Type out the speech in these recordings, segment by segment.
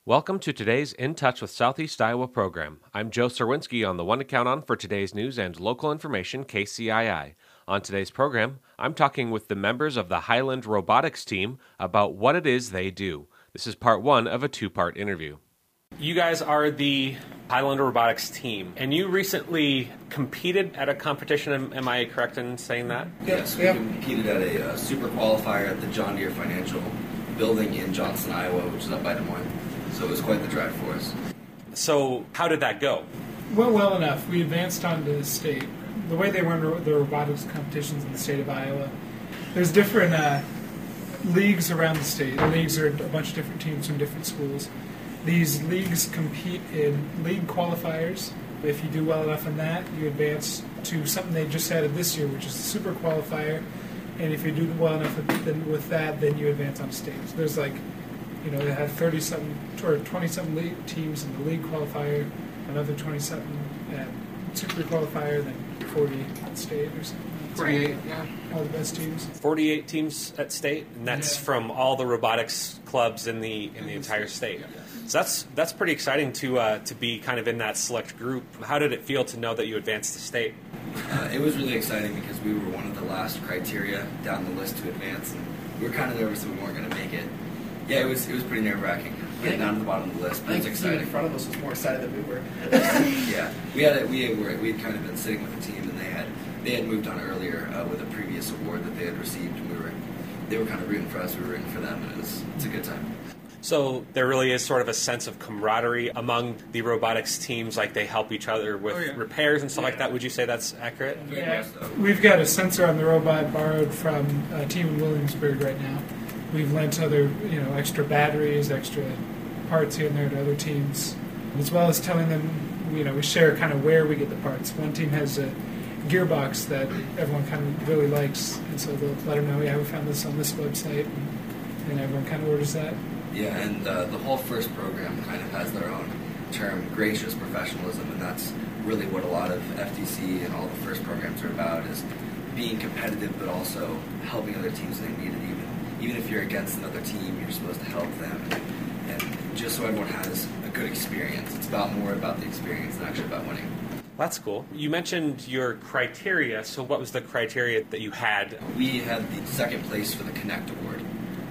Welcome to today's In Touch with Southeast Iowa program. I'm Joe Serwinski on the one to count on for today's news and local information, KCII. On today's program, I'm talking with the members of the Highland Robotics team about what it is they do. This is part one of a two-part interview. You guys are the Highland Robotics team, and you recently competed at a competition. Am I correct in saying that? Yes, we competed at a super qualifier at the John Deere Financial building in Johnston, Iowa, which is up by Des Moines. So it was quite the drive for us. So how did that go? Well enough. We advanced on to state. The way they run the robotics competitions in the state of Iowa, there's different leagues around the state. The leagues are a bunch of different teams from different schools. These leagues compete in league qualifiers. If you do well enough in that, you advance to something they just added this year, which is the super qualifier. And if you do well enough with that, then you advance on state. So there's they have 30-something or 20-something league teams in the league qualifier, another 20-something at super qualifier, then 40 at state or something. 48, yeah. All the best teams. 48 teams at state, and that's from all the robotics clubs in the entire state. So that's pretty exciting to be kind of in that select group. How did it feel to know that you advanced to state? It was really exciting because we were one of the last criteria down the list to advance, and we were kind of nervous that we weren't going to make it. Yeah, it was pretty nerve-wracking. Getting down to the bottom of the list, but it was exciting. The team in front of us was more excited than we were. Yeah, we had kind of been sitting with the team, and they had moved on earlier with a previous award that they had received, and they were kind of rooting for us. We were rooting for them, and it's a good time. So there really is sort of a sense of camaraderie among the robotics teams, like they help each other with repairs and stuff like that. Would you say that's accurate? Yeah. We've got a sensor on the robot borrowed from a team in Williamsburg right now. We've lent other, extra batteries, extra parts here and there to other teams, as well as telling them, we share kind of where we get the parts. One team has a gearbox that everyone kind of really likes, and so they'll let them know, we found this on this website, and everyone kind of orders that. Yeah, and the whole FIRST program kind of has their own term, gracious professionalism, and that's really what a lot of FTC and all the FIRST programs are about, is being competitive but also helping other teams when they need it. Even if you're against another team, you're supposed to help them, and just so everyone has a good experience. It's more about the experience than actually about winning. That's cool. You mentioned your criteria, so what was the criteria that you had? We had the second place for the Connect Award.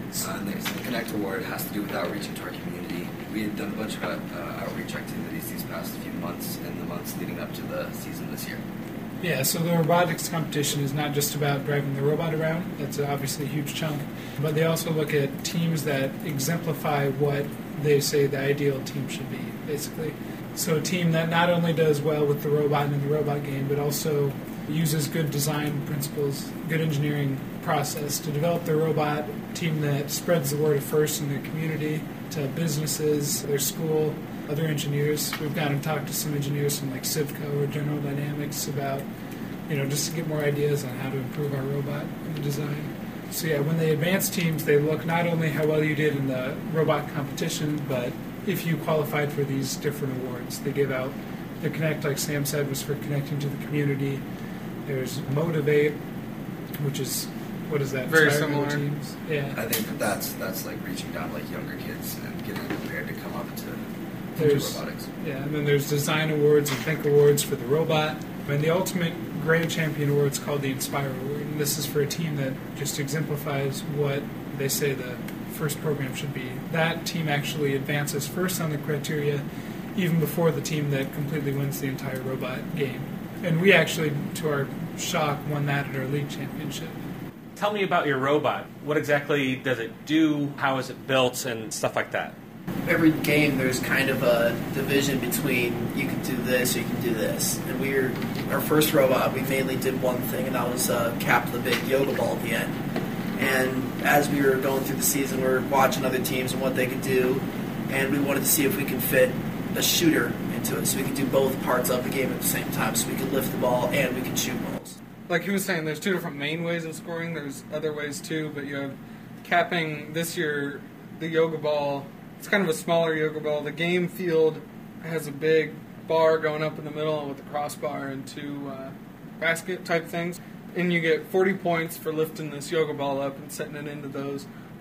The Connect Award has to do with outreach into our community. We had done a bunch of outreach activities these past few months and the months leading up to the season this year. Yeah, so the robotics competition is not just about driving the robot around. That's obviously a huge chunk. But they also look at teams that exemplify what they say the ideal team should be, basically. So a team that not only does well with the robot in the robot game, but also uses good design principles, good engineering process to develop their robot, a team that spreads the word of FIRST in their community, to businesses, their school, other engineers. We've gone and talked to some engineers from like Civco or General Dynamics about, just to get more ideas on how to improve our robot and the design. So yeah, when they advance teams, they look not only how well you did in the robot competition, but if you qualified for these different awards. They give out the Connect, like Sam said, was for connecting to the community. There's Motivate, which is, what is that? Very similar. Teams. Yeah. I think that's like reaching down like younger kids and getting them prepared to come up to robotics. Yeah, and then there's Design Awards and Think Awards for the robot. And the ultimate Grand Champion Award is called the Inspire Award. And this is for a team that just exemplifies what they say the FIRST program should be. That team actually advances first on the criteria even before the team that completely wins the entire robot game. And we actually, to our shock, won that at our league championship. Tell me about your robot. What exactly does it do? How is it built and stuff like that? Every game there's kind of a division between you can do this or you can do this. And our first robot, we mainly did one thing, and that was cap the big yoga ball at the end. And as we were going through the season, we were watching other teams and what they could do, and we wanted to see if we could fit a shooter into it, so we could do both parts of the game at the same time, so we could lift the ball and we could shoot balls. Like he was saying, there's two different main ways of scoring. There's other ways too, but you have capping this year, the yoga ball. It's kind of a smaller yoga ball. The game field has a big bar going up in the middle with a crossbar and two basket type things. And you get 40 points for lifting this yoga ball up and setting it into those.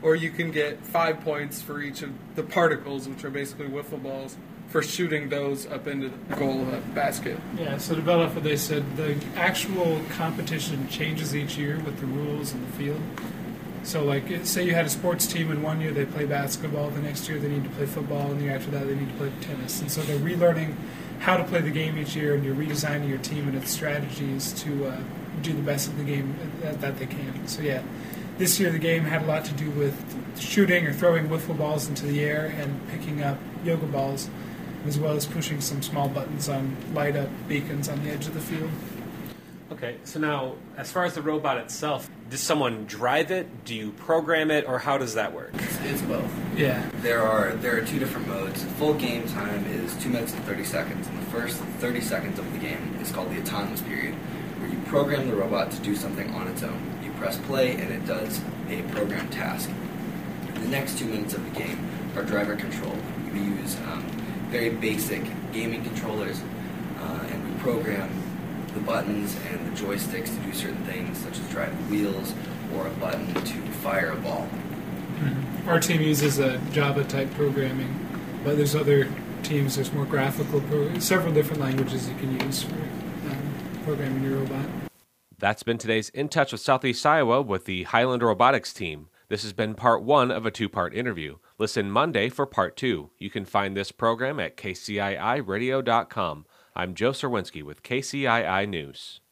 or you can get 5 points for each of the particles, which are basically wiffle balls, for shooting those up into the goal of a basket. Yeah, so to build off what they said, the actual competition changes each year with the rules and the field. So, like, say you had a sports team in one year, they play basketball, the next year they need to play football, and the year after that they need to play tennis. And so they're relearning how to play the game each year, and you're redesigning your team and its strategies to do the best of the game that they can. So, yeah, this year the game had a lot to do with shooting or throwing wiffle balls into the air and picking up yoga balls, as well as pushing some small buttons on light-up beacons on the edge of the field. Okay, so now, as far as the robot itself, does someone drive it? Do you program it, or how does that work? It's both. Yeah. There are 2 different modes. Full game time is 2 minutes and 30 seconds, and the first 30 seconds of the game is called the autonomous period, where you program the robot to do something on its own. You press play, and it does a programmed task. The next 2 minutes of the game are driver controlled. We use very basic gaming controllers, and we program the buttons and the joysticks to do certain things, such as drive the wheels or a button to fire a ball. Mm-hmm. Our team uses a Java-type programming, but there's other teams, there's more graphical, several different languages you can use for programming your robot. That's been today's In Touch with Southeast Iowa with the Highland Robotics team. This has been part 1 of a 2-part interview. Listen Monday for part 2. You can find this program at kciiradio.com. I'm Joe Serwinski with KCII News.